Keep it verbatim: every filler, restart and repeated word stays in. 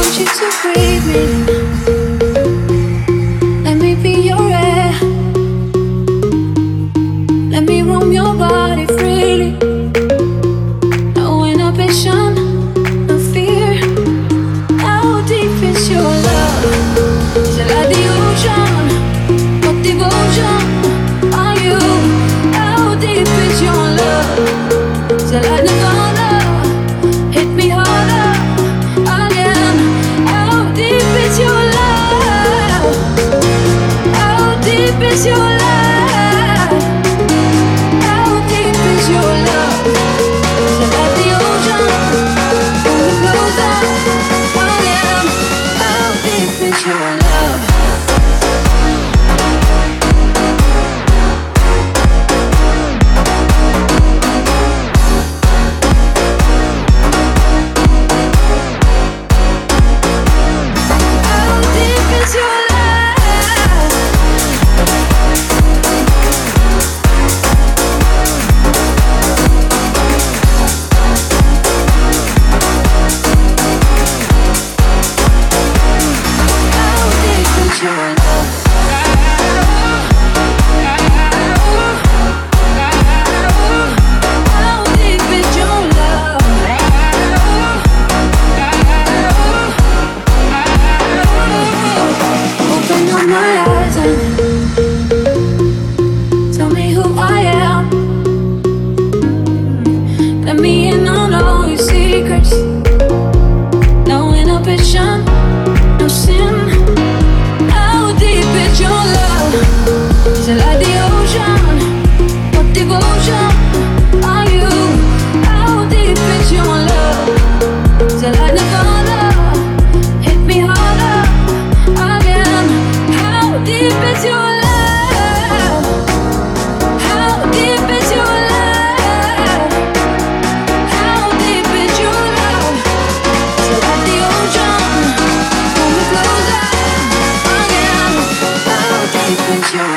you to breathe me. Let me be your air. Let me roam your body freely. No inhibition, no fear. How deep is your love? Is it like the ocean? What devotion are you? How deep is your love? Is it like Nirvana? Hit me harder again. How deep is your love? How deep is your love? How deep is your love? Is it like the ocean? Pull me closer again. How deep is your love? Your